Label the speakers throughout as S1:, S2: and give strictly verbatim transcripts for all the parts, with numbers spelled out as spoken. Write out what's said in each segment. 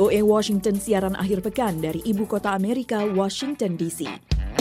S1: O A Washington siaran akhir pekan dari Ibu Kota Amerika, Washington D C.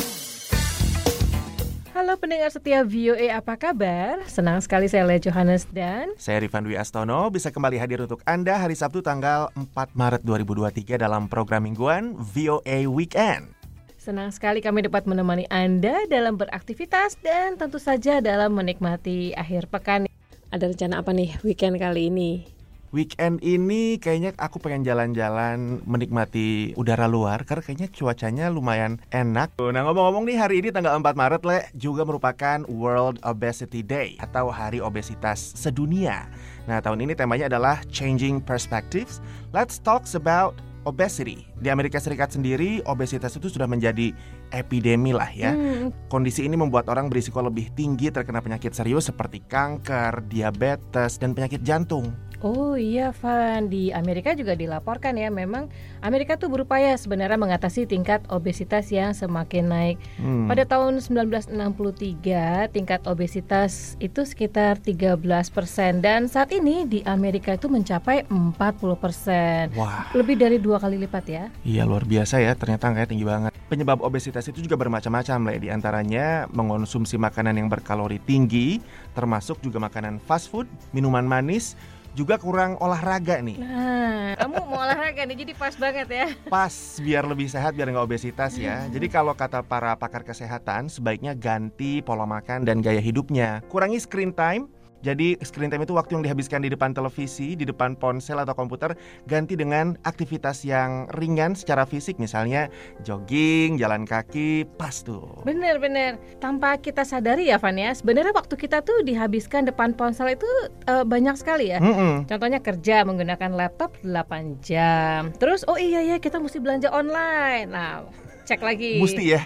S2: Halo pendengar setia V O A, apa kabar? Senang sekali saya Lea Johannes dan
S3: saya Rifan Dwi Astono bisa kembali hadir untuk Anda hari Sabtu tanggal empat Maret dua ribu dua puluh tiga dalam program mingguan V O A Weekend.
S2: Senang sekali kami dapat menemani Anda dalam beraktivitas dan tentu saja dalam menikmati akhir pekan. Ada rencana apa nih weekend kali ini?
S3: Weekend ini kayaknya aku pengen jalan-jalan menikmati udara luar karena kayaknya cuacanya lumayan enak. Nah ngomong-ngomong nih, hari ini tanggal empat Maret Le, juga merupakan World Obesity Day atau Hari Obesitas Sedunia. Nah tahun ini temanya adalah Changing Perspectives. Let's talk about obesity. Di Amerika Serikat sendiri, obesitas itu sudah menjadi epidemi lah ya. Hmm. Kondisi ini membuat orang berisiko lebih tinggi terkena penyakit serius seperti kanker, diabetes, dan penyakit jantung.
S2: Oh iya Van, di Amerika juga dilaporkan ya, memang Amerika tuh berupaya sebenarnya mengatasi tingkat obesitas yang semakin naik. Hmm. Pada tahun sembilan belas enam puluh tiga, tingkat obesitas itu sekitar tiga belas persen dan saat ini di Amerika itu mencapai empat puluh persen.
S3: Wah.
S2: Lebih dari dua kali lipat ya.
S3: Iya, luar biasa ya, ternyata angkanya tinggi banget. Penyebab obesitas itu juga bermacam-macam, Le. Di antaranya mengonsumsi makanan yang berkalori tinggi, termasuk juga makanan fast food, minuman manis, juga kurang olahraga nih.
S2: Nah, kamu mau olahraga nih, jadi pas banget ya.
S3: Pas, biar lebih sehat, biar nggak obesitas ya. Jadi kalau kata para pakar kesehatan, sebaiknya ganti pola makan dan gaya hidupnya. Kurangi screen time. Jadi screen time itu waktu yang dihabiskan di depan televisi, di depan ponsel atau komputer, ganti dengan aktivitas yang ringan secara fisik, misalnya jogging, jalan kaki, pas tuh.
S2: Bener-bener, tanpa kita sadari ya Van ya, sebenarnya waktu kita tuh dihabiskan depan ponsel itu uh, banyak sekali ya. Mm-mm. Contohnya kerja menggunakan laptop delapan jam. Terus oh iya ya kita mesti belanja online. Nah, cek lagi.
S3: Mesti ya.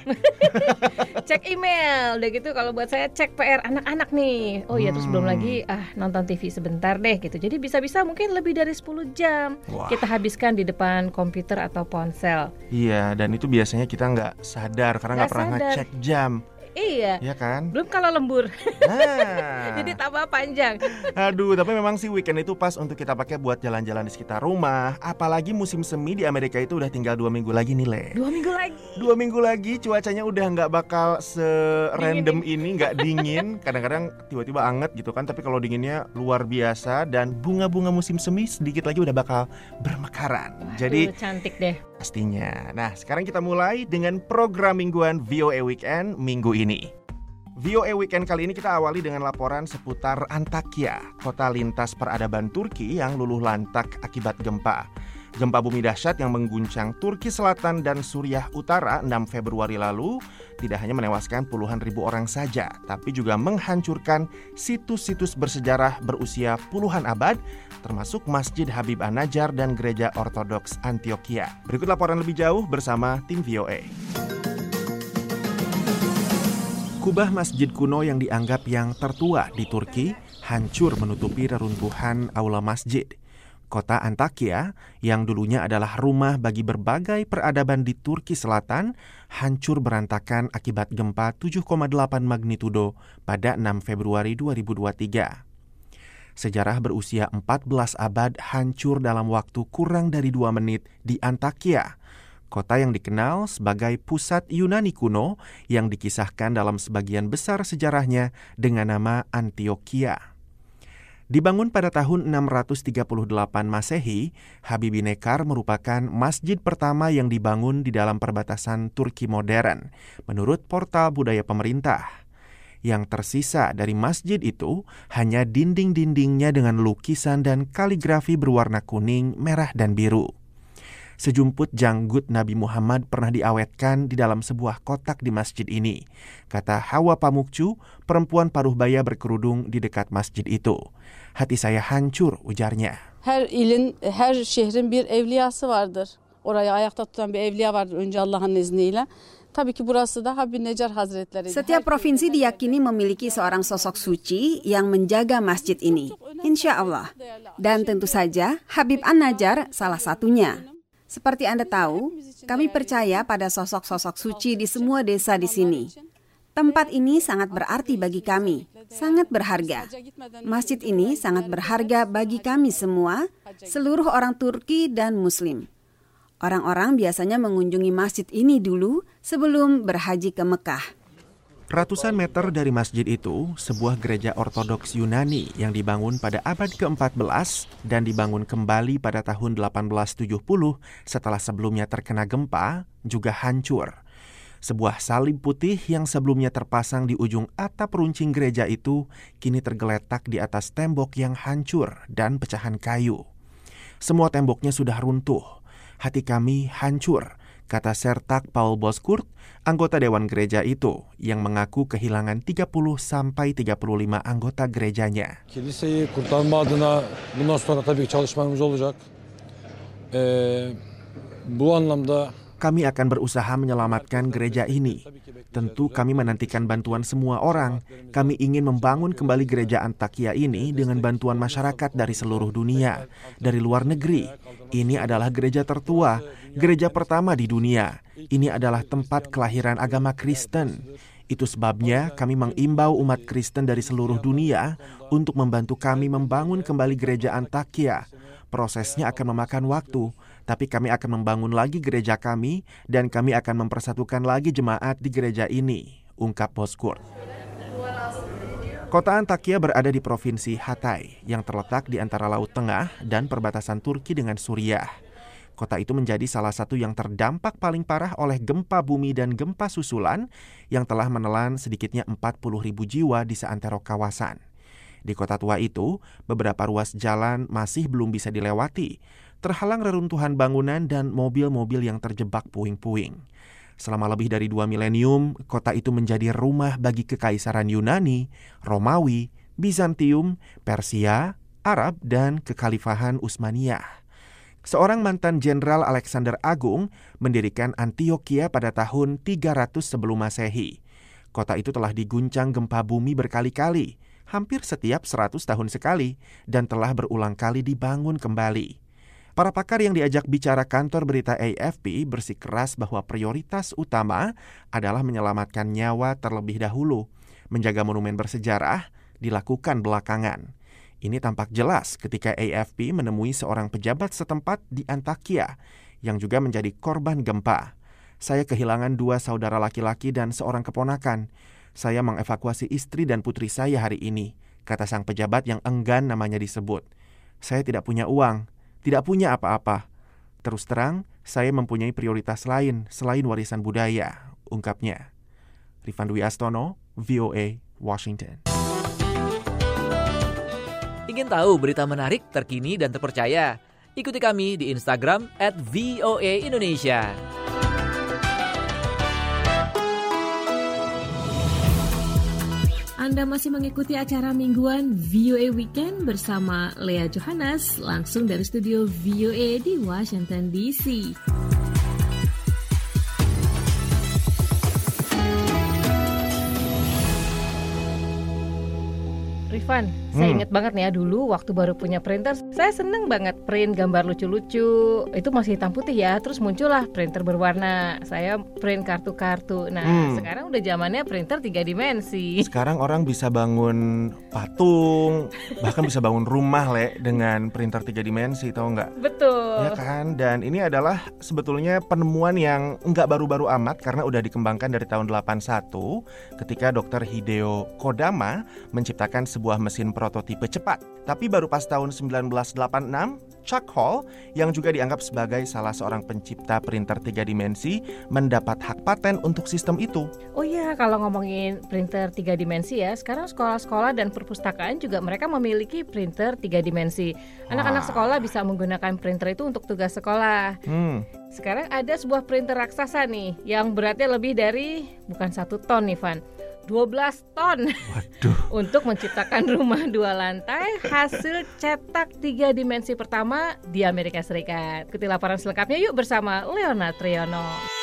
S2: Cek email. Udah gitu kalau buat saya cek P R anak-anak nih. Oh iya, hmm. terus belum lagi ah nonton T V sebentar deh gitu. Jadi bisa-bisa mungkin lebih dari sepuluh jam Wah. kita habiskan di depan komputer atau ponsel.
S3: Iya, dan itu biasanya kita nggak sadar karena nggak pernah sadar. ngecek jam.
S2: Iya.
S3: Iya kan?
S2: Belum kalau lembur.
S3: Nah.
S2: Jadi tambah panjang.
S3: Aduh, tapi memang sih weekend itu pas untuk kita pakai buat jalan-jalan di sekitar rumah. Apalagi musim semi di Amerika itu udah tinggal dua minggu lagi nih, Le.
S2: Dua minggu lagi.
S3: Dua minggu lagi, cuacanya udah nggak bakal se-random ini, nggak dingin. Kadang-kadang tiba-tiba anget gitu kan. Tapi kalau dinginnya luar biasa dan bunga-bunga musim semi sedikit lagi udah bakal bermekaran.
S2: Waduh,
S3: jadi
S2: cantik deh.
S3: Pastinya. Nah, sekarang kita mulai dengan program mingguan V O A Weekend minggu ini. V O A Weekend kali ini kita awali dengan laporan seputar Antakya, kota lintas peradaban Turki yang luluh lantak akibat gempa. Gempa bumi dahsyat yang mengguncang Turki Selatan dan Suriah Utara enam Februari lalu tidak hanya menewaskan puluhan ribu orang saja, tapi juga menghancurkan situs-situs bersejarah berusia puluhan abad, termasuk Masjid Habib An-Najjar dan Gereja Ortodoks Antioquia. Berikut laporan lebih jauh bersama tim V O A. Kubah masjid kuno yang dianggap yang tertua di Turki hancur menutupi reruntuhan aula masjid. Kota Antakya, yang dulunya adalah rumah bagi berbagai peradaban di Turki Selatan, hancur berantakan akibat gempa tujuh koma delapan magnitudo pada enam Februari dua ribu dua puluh tiga. Sejarah berusia empat belas abad hancur dalam waktu kurang dari dua menit di Antakya, kota yang dikenal sebagai pusat Yunani kuno yang dikisahkan dalam sebagian besar sejarahnya dengan nama Antioquia. Dibangun pada tahun enam ratus tiga puluh delapan Masehi, Habibi Nekar merupakan masjid pertama yang dibangun di dalam perbatasan Turki modern, menurut portal budaya pemerintah. Yang tersisa dari masjid itu hanya dinding-dindingnya dengan lukisan dan kaligrafi berwarna kuning, merah, dan biru. Sejumput janggut Nabi Muhammad pernah diawetkan di dalam sebuah kotak di masjid ini, kata Hawa Pamukcu, perempuan paruh baya berkerudung di dekat masjid itu. Hati saya hancur, ujarnya.
S4: Her ilin, her şehrin bir evliyası vardır. Orayı ayakta tutan bir evliya vardır önce Allah'ın izniyle. Tabii ki burası da Habib Neccar Hazretleri.
S5: Setiap provinsi diyakini memiliki seorang sosok suci yang menjaga masjid ini, insya Allah. Dan tentu saja Habib An-Najjar salah satunya. Seperti Anda tahu, kami percaya pada sosok-sosok suci di semua desa di sini. Tempat ini sangat berarti bagi kami, sangat berharga. Masjid ini sangat berharga bagi kami semua, seluruh orang Turki dan Muslim. Orang-orang biasanya mengunjungi masjid ini dulu sebelum berhaji ke Mekah.
S3: Ratusan meter dari masjid itu, sebuah gereja ortodoks Yunani yang dibangun pada abad keempat belas dan dibangun kembali pada tahun delapan belas tujuh puluh setelah sebelumnya terkena gempa, juga hancur. Sebuah salib putih yang sebelumnya terpasang di ujung atap runcing gereja itu kini tergeletak di atas tembok yang hancur dan pecahan kayu. Semua temboknya sudah runtuh. Hati kami hancur, kata Sertak Paul Boskurt, anggota Dewan Gereja itu, yang mengaku kehilangan tiga puluh sampai tiga puluh lima anggota gerejanya.
S6: Kiliseyi kurtarma adına bundan sonra tabii çalışmamız olacak. Ee, bu anlamda
S3: kami akan berusaha menyelamatkan gereja ini. Tentu kami menantikan bantuan semua orang. Kami ingin membangun kembali gereja Antakya ini dengan bantuan masyarakat dari seluruh dunia, dari luar negeri. Ini adalah gereja tertua, gereja pertama di dunia. Ini adalah tempat kelahiran agama Kristen. Itu sebabnya kami mengimbau umat Kristen dari seluruh dunia untuk membantu kami membangun kembali gereja Antakya. Prosesnya akan memakan waktu, tapi kami akan membangun lagi gereja kami dan kami akan mempersatukan lagi jemaat di gereja ini, ungkap Boskurt. Kota Antakya berada di provinsi Hatay yang terletak di antara Laut Tengah dan perbatasan Turki dengan Suriah. Kota itu menjadi salah satu yang terdampak paling parah oleh gempa bumi dan gempa susulan yang telah menelan sedikitnya empat puluh ribu jiwa di seantero kawasan. Di kota tua itu, beberapa ruas jalan masih belum bisa dilewati, terhalang reruntuhan bangunan dan mobil-mobil yang terjebak puing-puing. Selama lebih dari dua milenium, kota itu menjadi rumah bagi kekaisaran Yunani, Romawi, Bizantium, Persia, Arab, dan kekhalifahan Utsmaniyah. Seorang mantan Jenderal Alexander Agung mendirikan Antioquia pada tahun tiga ratus sebelum Masehi. Kota itu telah diguncang gempa bumi berkali-kali, hampir setiap seratus tahun sekali, dan telah berulang kali dibangun kembali. Para pakar yang diajak bicara kantor berita A F P bersikeras bahwa prioritas utama adalah menyelamatkan nyawa terlebih dahulu. Menjaga monumen bersejarah dilakukan belakangan. Ini tampak jelas ketika A F P menemui seorang pejabat setempat di Antakya yang juga menjadi korban gempa. Saya kehilangan dua saudara laki-laki dan seorang keponakan. Saya mengevakuasi istri dan putri saya hari ini, kata sang pejabat yang enggan namanya disebut. Saya tidak punya uang, tidak punya apa-apa. Terus terang, saya mempunyai prioritas lain selain warisan budaya, ungkapnya. Rifan Dwi Astono, V O A, Washington.
S7: Ingin tahu berita menarik, terkini, dan terpercaya? Ikuti kami di Instagram at V O A Indonesia.
S2: Anda masih mengikuti acara mingguan V O A Weekend bersama Lea Johannes langsung dari studio V O A di Washington D C. Rifan, saya
S3: Hmm.
S2: ingat banget nih ya dulu waktu baru punya printer, saya seneng banget print gambar lucu-lucu. Itu masih hitam putih ya, terus muncullah printer berwarna. Saya print kartu-kartu. Nah,
S3: Hmm.
S2: sekarang udah zamannya printer tiga dimensi.
S3: Sekarang orang bisa bangun patung, bahkan bisa bangun rumah, Le, dengan printer tiga dimensi, tahu nggak?
S2: Betul.
S3: Ya kan, dan ini adalah sebetulnya penemuan yang nggak baru-baru amat karena udah dikembangkan dari tahun delapan puluh satu ketika dokter Hideo Kodama menciptakan sebuah mesin prototipe cepat. Tapi baru pas tahun sembilan belas delapan puluh enam, Chuck Hall yang juga dianggap sebagai salah seorang pencipta printer tiga dimensi mendapat hak paten untuk sistem itu.
S2: Oh iya, kalau ngomongin printer tiga dimensi ya, sekarang sekolah-sekolah dan perpustakaan juga mereka memiliki printer tiga dimensi. Anak-anak sekolah bisa menggunakan printer itu untuk tugas sekolah.
S3: Hmm.
S2: Sekarang ada sebuah printer raksasa nih yang beratnya lebih dari bukan satu ton nih Van, dua belas ton.
S3: Waduh.
S2: Untuk menciptakan rumah dua lantai hasil cetak tiga dimensi pertama di Amerika Serikat. Ikuti laporan selengkapnya yuk bersama Leonard Triono.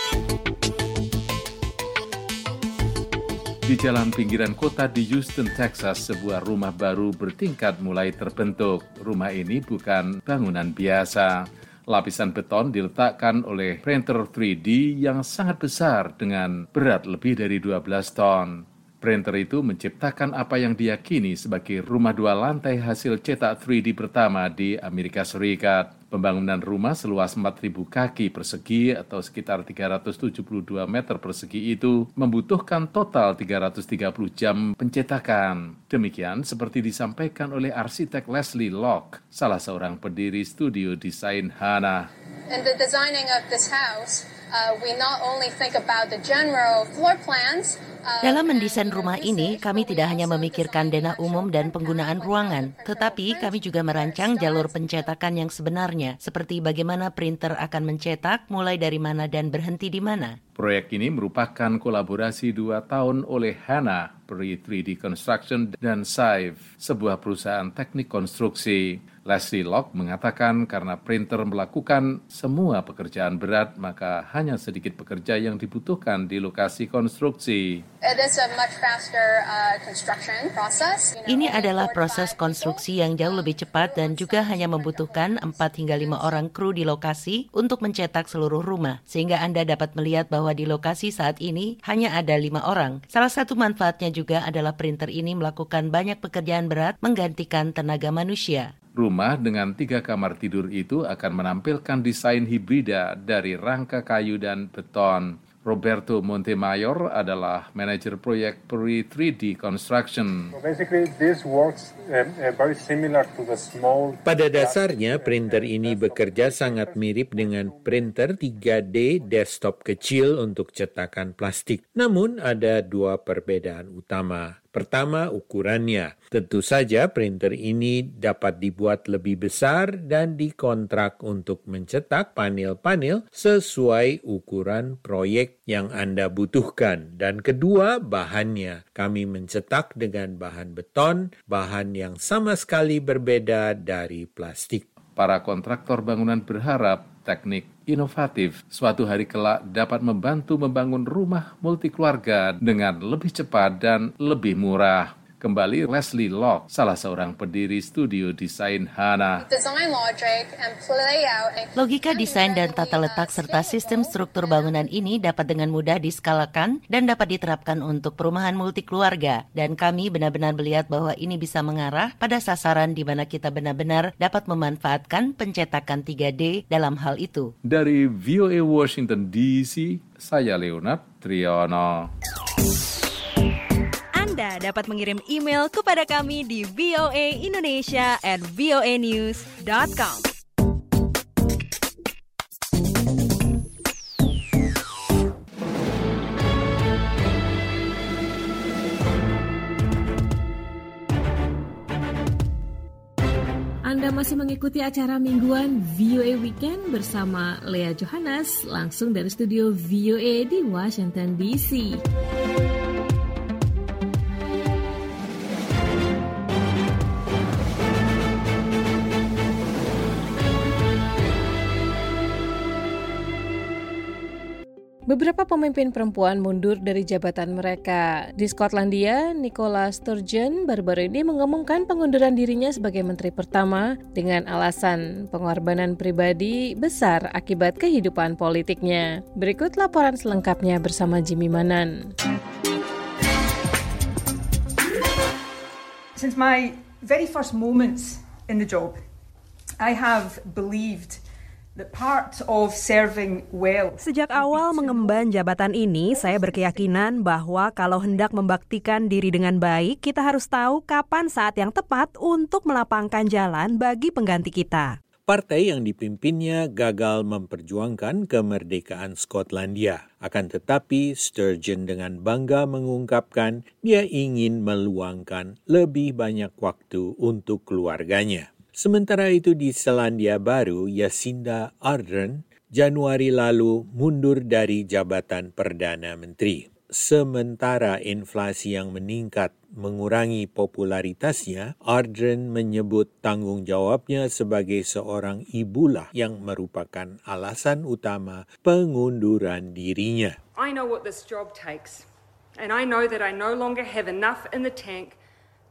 S8: Di jalan pinggiran kota di Houston, Texas, sebuah rumah baru bertingkat mulai terbentuk. Rumah ini bukan bangunan biasa. Lapisan beton diletakkan oleh printer tiga D yang sangat besar dengan berat lebih dari dua belas ton. Printer itu menciptakan apa yang diyakini sebagai rumah dua lantai hasil cetak tiga D pertama di Amerika Serikat. Pembangunan rumah seluas empat ribu kaki persegi atau sekitar tiga ratus tujuh puluh dua meter persegi itu membutuhkan total tiga ratus tiga puluh jam pencetakan. Demikian seperti disampaikan oleh arsitek Leslie Locke, salah seorang pendiri studio desain Hana.
S9: In the designing of this house, uh, we not only think about the general floor plans.
S10: Dalam mendesain rumah ini, kami tidak hanya memikirkan denah umum dan penggunaan ruangan, tetapi kami juga merancang jalur pencetakan yang sebenarnya, seperti bagaimana printer akan mencetak, mulai dari mana dan berhenti di mana.
S8: Proyek ini merupakan kolaborasi dua tahun oleh Hana, Peri tiga D Construction, dan Sive, sebuah perusahaan teknik konstruksi. Leslie Locke mengatakan karena printer melakukan semua pekerjaan berat, maka hanya sedikit pekerja yang dibutuhkan di lokasi konstruksi.
S9: It is a much faster uh, construction process. You know,
S10: Ini adalah proses konstruksi yang jauh lebih cepat dan juga hanya membutuhkan empat hingga lima orang kru di lokasi untuk mencetak seluruh rumah, sehingga Anda dapat melihat bahwa di lokasi saat ini hanya ada lima orang. Salah satu manfaatnya juga adalah printer ini melakukan banyak pekerjaan berat menggantikan tenaga manusia.
S8: Rumah dengan tiga kamar tidur itu akan menampilkan desain hibrida dari rangka kayu dan beton. Roberto Montemayor adalah manajer proyek Peri tiga D Construction.
S11: Pada dasarnya, printer ini bekerja sangat mirip dengan printer tiga D desktop kecil untuk cetakan plastik. Namun ada dua perbedaan utama. Pertama, ukurannya. Tentu saja printer ini dapat dibuat lebih besar dan dikontrak untuk mencetak panel-panel sesuai ukuran proyek yang Anda butuhkan. Dan kedua, bahannya. Kami mencetak dengan bahan beton, bahan yang sama sekali berbeda dari plastik.
S8: Para kontraktor bangunan berharap teknik inovatif suatu hari kelak dapat membantu membangun rumah multikeluarga dengan lebih cepat dan lebih murah. Kembali Leslie Locke, salah seorang pendiri studio desain Hana.
S10: Logika desain dan tata letak serta sistem struktur bangunan ini dapat dengan mudah diskalakan dan dapat diterapkan untuk perumahan multikeluarga. Dan kami benar-benar melihat bahwa ini bisa mengarah pada sasaran di mana kita benar-benar dapat memanfaatkan pencetakan tiga D dalam hal itu.
S8: Dari V O A Washington D C, saya Leonard Triono.
S12: Anda dapat mengirim email kepada kami di voaindonesia at voanews dot com.
S13: Anda masih mengikuti acara mingguan V O A Weekend bersama Lea Johannes langsung dari studio V O A di Washington D C.
S2: Beberapa pemimpin perempuan mundur dari jabatan mereka. Di Skotlandia, Nicola Sturgeon baru-baru ini mengumumkan pengunduran dirinya sebagai menteri pertama dengan alasan pengorbanan pribadi besar akibat kehidupan politiknya. Berikut laporan selengkapnya bersama Jimmy Manan.
S14: Since my very first moments in the job, I have believed
S15: Sejak awal mengemban jabatan ini, saya berkeyakinan bahwa kalau hendak membaktikan diri dengan baik, kita harus tahu kapan saat yang tepat untuk melapangkan jalan bagi pengganti kita.
S11: Partai yang dipimpinnya gagal memperjuangkan kemerdekaan Skotlandia. Akan tetapi, Sturgeon dengan bangga mengungkapkan dia ingin meluangkan lebih banyak waktu untuk keluarganya. Sementara itu di Selandia Baru, Jacinda Ardern Januari lalu mundur dari jabatan Perdana Menteri. Sementara inflasi yang meningkat mengurangi popularitasnya, Ardern menyebut tanggung jawabnya sebagai seorang ibulah yang merupakan alasan utama pengunduran dirinya.
S14: I know what this job takes, and I know that I no longer have enough in the tank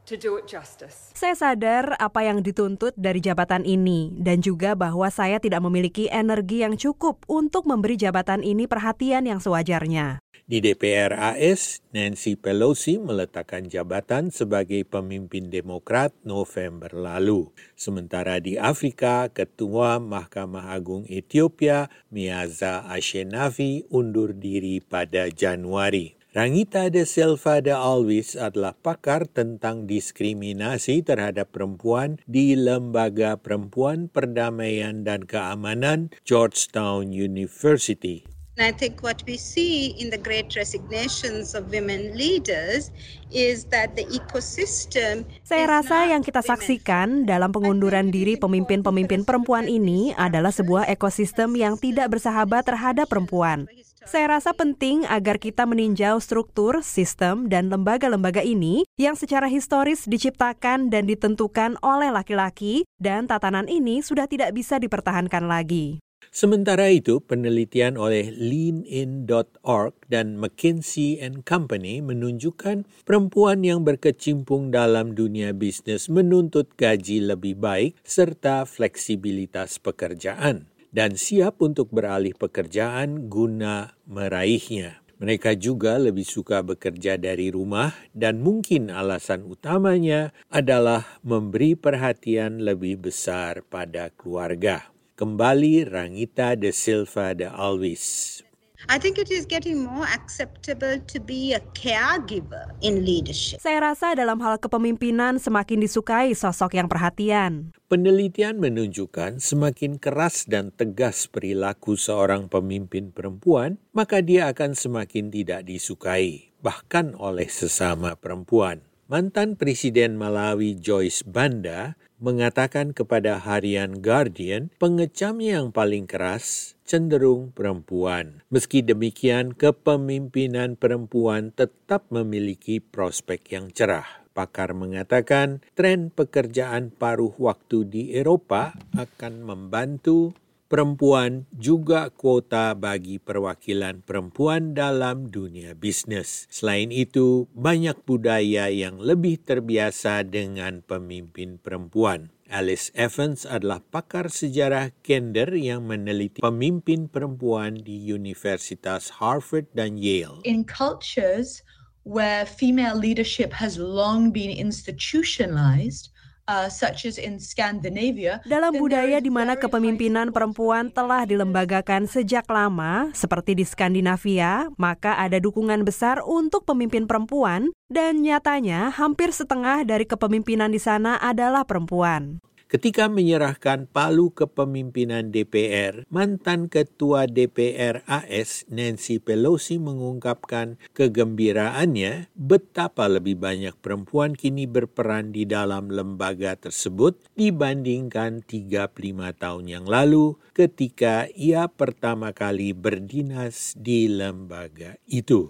S14: to do it justice.
S15: Saya sadar apa yang dituntut dari jabatan ini dan juga bahwa saya tidak memiliki energi yang cukup untuk memberi jabatan ini perhatian yang sewajarnya.
S11: Di D P R A S, Nancy Pelosi meletakkan jabatan sebagai pemimpin Demokrat November lalu. Sementara di Afrika, Ketua Mahkamah Agung Ethiopia, Miaza Ashenafi, undur diri pada Januari. Rangita de Silva de Alvis adalah pakar tentang diskriminasi terhadap perempuan di Lembaga Perempuan Perdamaian dan Keamanan Georgetown University.
S16: And I think what we see in the great resignations of women leaders is that the ecosystem.
S15: Saya rasa yang kita saksikan dalam pengunduran diri pemimpin-pemimpin perempuan ini adalah sebuah ekosistem yang tidak bersahabat terhadap perempuan. Saya rasa penting agar kita meninjau struktur, sistem, dan lembaga-lembaga ini yang secara historis diciptakan dan ditentukan oleh laki-laki, dan tatanan ini sudah tidak bisa dipertahankan lagi.
S11: Sementara itu, penelitian oleh lean in dot org dan McKinsey and Company menunjukkan perempuan yang berkecimpung dalam dunia bisnis menuntut gaji lebih baik serta fleksibilitas pekerjaan dan siap untuk beralih pekerjaan guna meraihnya. Mereka juga lebih suka bekerja dari rumah dan mungkin alasan utamanya adalah memberi perhatian lebih besar pada keluarga. Kembali Rangita de Silva de Alvis.
S16: I think it is getting more acceptable to be a caregiver in leadership.
S15: Saya rasa dalam hal kepemimpinan semakin disukai sosok yang perhatian.
S11: Penelitian menunjukkan semakin keras dan tegas perilaku seorang pemimpin perempuan, maka dia akan semakin tidak disukai, bahkan oleh sesama perempuan. Mantan Presiden Malawi Joyce Banda mengatakan kepada harian Guardian, pengecam yang paling keras cenderung perempuan. Meski demikian, kepemimpinan perempuan tetap memiliki prospek yang cerah. Pakar mengatakan tren pekerjaan paruh waktu di Eropa akan membantu perempuan, juga kuota bagi perwakilan perempuan dalam dunia bisnis. Selain itu, banyak budaya yang lebih terbiasa dengan pemimpin perempuan. Alice Evans adalah pakar sejarah gender yang meneliti pemimpin perempuan di Universitas Harvard dan Yale.
S17: In cultures where female leadership has long been institutionalized, Uh, such as in Scandinavia.
S15: Dalam budaya di mana kepemimpinan perempuan telah dilembagakan sejak lama, seperti di Skandinavia, maka ada dukungan besar untuk pemimpin perempuan, dan nyatanya hampir setengah dari kepemimpinan di sana adalah perempuan.
S11: Ketika menyerahkan palu kepemimpinan D P R, mantan Ketua D P R A S Nancy Pelosi mengungkapkan kegembiraannya betapa lebih banyak perempuan kini berperan di dalam lembaga tersebut dibandingkan tiga puluh lima tahun yang lalu ketika ia pertama kali berdinas di lembaga itu.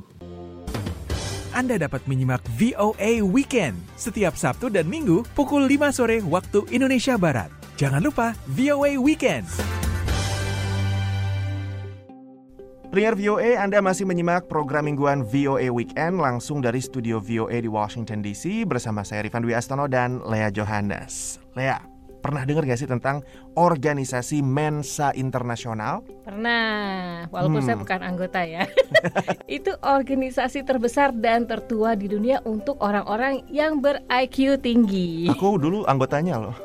S18: Anda dapat menyimak V O A Weekend setiap Sabtu dan Minggu pukul lima sore waktu Indonesia Barat. Jangan lupa V O A Weekend.
S3: Pendengar V O A, Anda masih menyimak program mingguan V O A Weekend langsung dari studio V O A di Washington D C bersama saya Rifan Dwi Astono dan Lea Johannes. Lea, pernah dengar gak sih tentang organisasi Mensa Internasional?
S2: Pernah, walaupun
S3: Hmm.
S2: saya bukan anggota ya. Itu organisasi terbesar dan tertua di dunia untuk orang-orang yang ber-I Q tinggi.
S3: Aku dulu anggotanya loh.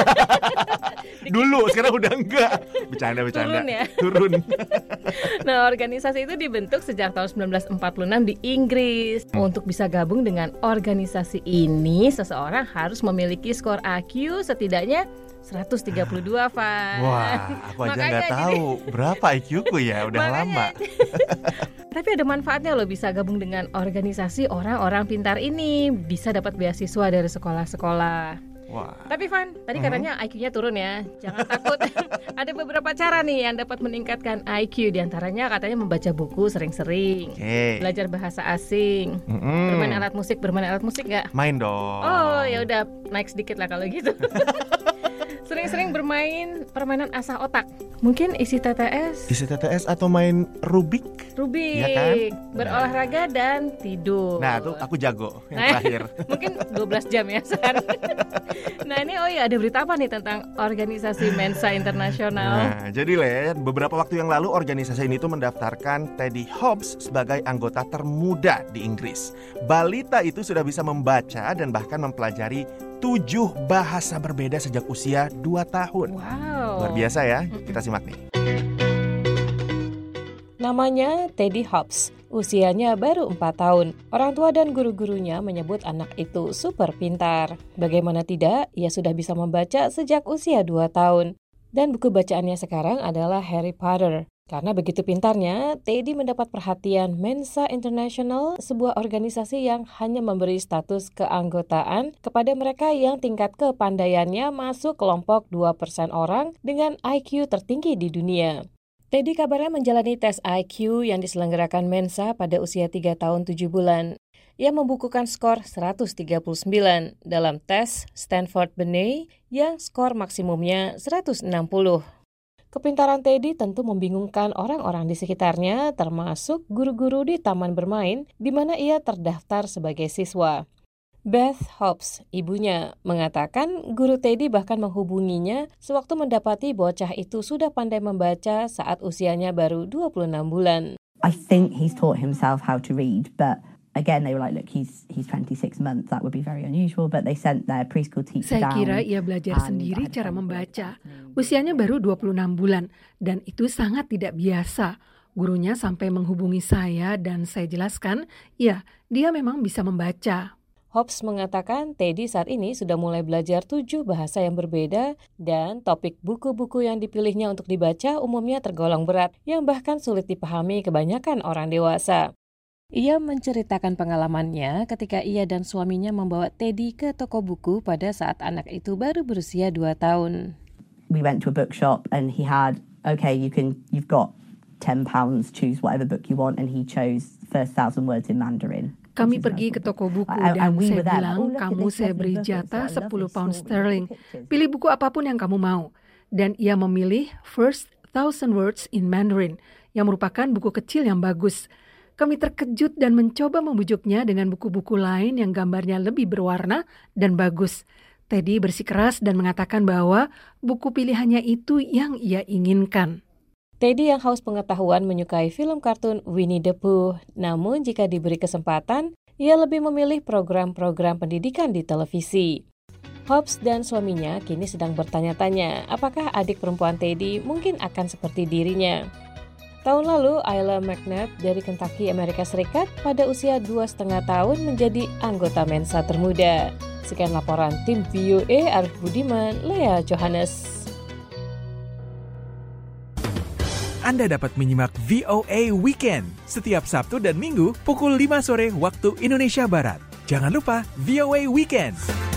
S3: Dulu, sekarang udah enggak. Bercanda-bercanda.
S2: Turun ya?
S3: Turun.
S2: Nah, organisasi itu dibentuk sejak tahun sembilan belas empat puluh enam di Inggris. Untuk bisa gabung dengan organisasi ini, seseorang harus memiliki skor I Q setidaknya seratus tiga puluh dua, Van.
S3: Wah, aku aja nggak tahu berapa I Q-ku ya, udah
S2: Makanya.
S3: lama.
S2: Tapi ada manfaatnya loh bisa gabung dengan organisasi orang-orang pintar ini. Bisa dapat beasiswa dari sekolah-sekolah.
S3: Wah.
S2: Tapi Van, tadi katanya I Q-nya turun ya. Jangan takut. Ada beberapa cara nih yang dapat meningkatkan I Q. Di antaranya katanya membaca buku sering-sering,
S3: Oke.
S2: belajar bahasa asing,
S3: Mm-mm.
S2: bermain alat musik. Bermain alat musik nggak?
S3: Main dong.
S2: Oh ya udah, naik sedikit lah kalau gitu. Sering-sering bermain permainan asah otak. Mungkin isi T T S.
S3: Isi T T S atau main Rubik.
S2: Rubik.
S3: Ya kan?
S2: Berolahraga dan tidur.
S3: Nah, tuh aku jago yang
S2: Nah,
S3: terakhir.
S2: Mungkin dua belas jam ya sehari. Nah, ini oh iya ada berita apa nih tentang organisasi Mensa Internasional?
S3: Nah, jadi Len, beberapa waktu yang lalu organisasi ini tuh mendaftarkan Teddy Hobbs sebagai anggota termuda di Inggris. Balita itu sudah bisa membaca dan bahkan mempelajari tujuh bahasa berbeda sejak usia dua tahun.
S2: Wow.
S3: Luar biasa ya, kita simak nih.
S2: Namanya Teddy Hobbs, usianya baru empat tahun. Orang tua dan guru-gurunya menyebut anak itu super pintar. Bagaimana tidak, ia sudah bisa membaca sejak usia dua tahun. Dan buku bacaannya sekarang adalah Harry Potter. Karena begitu pintarnya, Teddy mendapat perhatian Mensa International, sebuah organisasi yang hanya memberi status keanggotaan kepada mereka yang tingkat kepandaiannya masuk kelompok dua persen orang dengan I Q tertinggi di dunia. Teddy kabarnya menjalani tes I Q yang diselenggarakan Mensa pada usia tiga tahun tujuh bulan. Ia membukukan skor seratus tiga puluh sembilan dalam tes Stanford Binet yang skor maksimumnya seratus enam puluh. Kepintaran Teddy tentu membingungkan orang-orang di sekitarnya, termasuk guru-guru di taman bermain di mana ia terdaftar sebagai siswa. Beth Hobbs, ibunya, mengatakan guru Teddy bahkan menghubunginya sewaktu mendapati bocah itu sudah pandai membaca saat usianya baru dua puluh enam bulan.
S19: I think he's taught himself how to read, but again, they were like, look, he's he's twenty-six months. That would be very unusual. But they sent their preschool teacher
S20: Saya
S19: down.
S20: kira ia belajar sendiri cara membaca. Usianya baru dua puluh enam bulan dan itu sangat tidak biasa. Gurunya sampai menghubungi saya dan saya jelaskan, ya, dia memang bisa membaca.
S2: Hobbs mengatakan Teddy saat ini sudah mulai belajar tujuh bahasa yang berbeda dan topik buku-buku yang dipilihnya untuk dibaca umumnya tergolong berat yang bahkan sulit dipahami kebanyakan orang dewasa. Ia menceritakan pengalamannya ketika ia dan suaminya membawa Teddy ke toko buku pada saat anak itu baru berusia dua tahun.
S19: We went to a bookshop and he had, okay, you can, you've got ten pounds, choose whatever book you want, and he chose first thousand words in Mandarin.
S20: Kami pergi ke toko buku dan saya bilang, kamu saya beri jatah sepuluh pound sterling. Pilih buku apapun yang kamu mau. Dan ia memilih First Thousand Words in Mandarin, yang merupakan buku kecil yang bagus. Kami terkejut dan mencoba membujuknya dengan buku-buku lain yang gambarnya lebih berwarna dan bagus. Teddy bersikeras dan mengatakan bahwa buku pilihannya itu yang ia inginkan.
S2: Teddy yang haus pengetahuan menyukai film kartun Winnie the Pooh, namun jika diberi kesempatan, ia lebih memilih program-program pendidikan di televisi. Hobbs dan suaminya kini sedang bertanya-tanya apakah adik perempuan Teddy mungkin akan seperti dirinya. Tahun lalu, Ayla McNabb dari Kentucky, Amerika Serikat pada usia dua setengah tahun menjadi anggota Mensa termuda. Sekian laporan tim V O A, Arif Budiman, Lea Johannes.
S18: Anda dapat menyimak V O A Weekend setiap Sabtu dan Minggu pukul lima sore waktu Indonesia Barat. Jangan lupa V O A Weekend.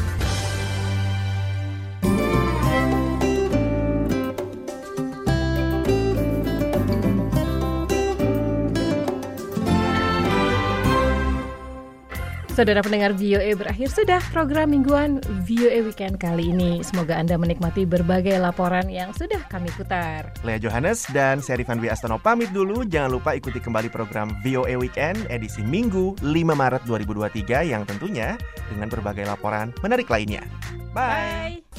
S2: Saudara pendengar V O A, berakhir sudah program mingguan V O A Weekend kali ini. Semoga Anda menikmati berbagai laporan yang sudah kami putar.
S3: Lea Johannes dan saya Rifan W. Astono pamit dulu. Jangan lupa ikuti kembali program V O A Weekend edisi Minggu lima Maret dua ribu dua puluh tiga yang tentunya dengan berbagai laporan menarik lainnya. Bye! Bye.